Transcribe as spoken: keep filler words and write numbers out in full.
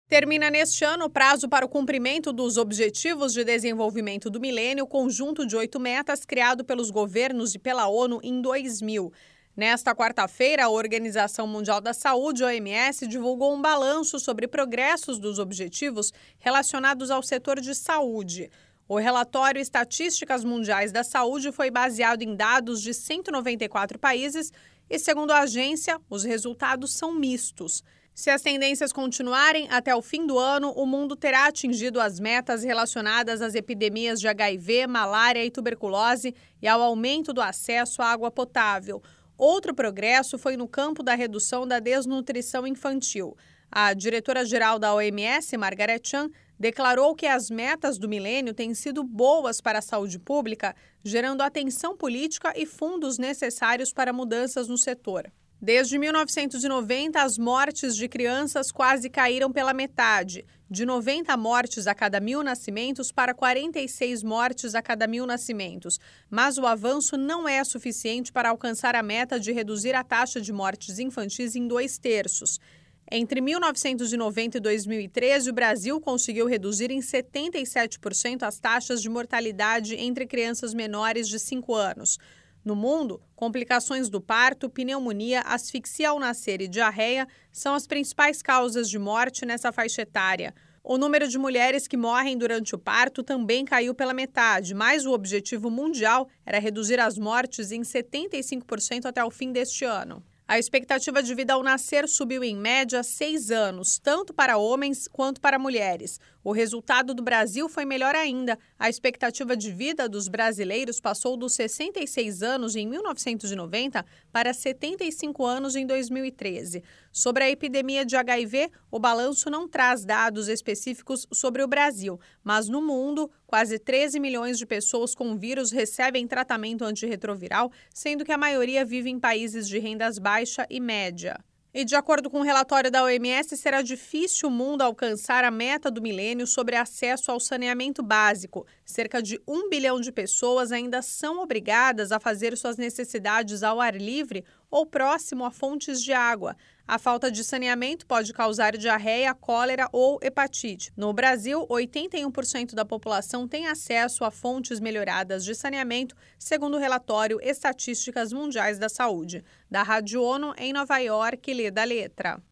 Termina neste ano o prazo para o cumprimento dos Objetivos de Desenvolvimento do Milênio, conjunto de oito metas criado pelos governos e pela ONU em dois mil. Nesta quarta-feira, a Organização Mundial da Saúde, O M S, divulgou um balanço sobre progressos dos objetivos relacionados ao setor de saúde. O relatório Estatísticas Mundiais da Saúde foi baseado em dados de cento e noventa e quatro países e, segundo a agência, os resultados são mistos. Se as tendências continuarem, até o fim do ano, o mundo terá atingido as metas relacionadas às epidemias de H I V, malária e tuberculose e ao aumento do acesso à água potável. Outro progresso foi no campo da redução da desnutrição infantil. A diretora-geral da O M S, Margaret Chan, declarou que as metas do milênio têm sido boas para a saúde pública, gerando atenção política e fundos necessários para mudanças no setor. Desde mil novecentos e noventa, as mortes de crianças quase caíram pela metade, de noventa mortes a cada mil nascimentos para quarenta e seis mortes a cada mil nascimentos. Mas o avanço não é suficiente para alcançar a meta de reduzir a taxa de mortes infantis em dois terços. Entre mil novecentos e noventa e dois mil e treze, o Brasil conseguiu reduzir em setenta e sete por cento as taxas de mortalidade entre crianças menores de cinco anos. No mundo, complicações do parto, pneumonia, asfixia ao nascer e diarreia são as principais causas de morte nessa faixa etária. O número de mulheres que morrem durante o parto também caiu pela metade, mas o objetivo mundial era reduzir as mortes em setenta e cinco por cento até o fim deste ano. A expectativa de vida ao nascer subiu em média seis anos, tanto para homens quanto para mulheres. O resultado do Brasil foi melhor ainda. A expectativa de vida dos brasileiros passou dos sessenta e seis anos em mil novecentos e noventa para setenta e cinco anos em dois mil e treze. Sobre a epidemia de H I V, o balanço não traz dados específicos sobre o Brasil, mas no mundo, quase treze milhões de pessoas com vírus recebem tratamento antirretroviral, sendo que a maioria vive em países de rendas baixas e média. E de acordo com o um relatório da O M S, será difícil o mundo alcançar a meta do milênio sobre acesso ao saneamento básico. Cerca de um bilhão de pessoas ainda são obrigadas a fazer suas necessidades ao ar livre ou próximo a fontes de água. A falta de saneamento pode causar diarreia, cólera ou hepatite. No Brasil, oitenta e um por cento da população tem acesso a fontes melhoradas de saneamento, segundo o relatório Estatísticas Mundiais da Saúde. Da Rádio ONU, em Nova York, Leda Letra.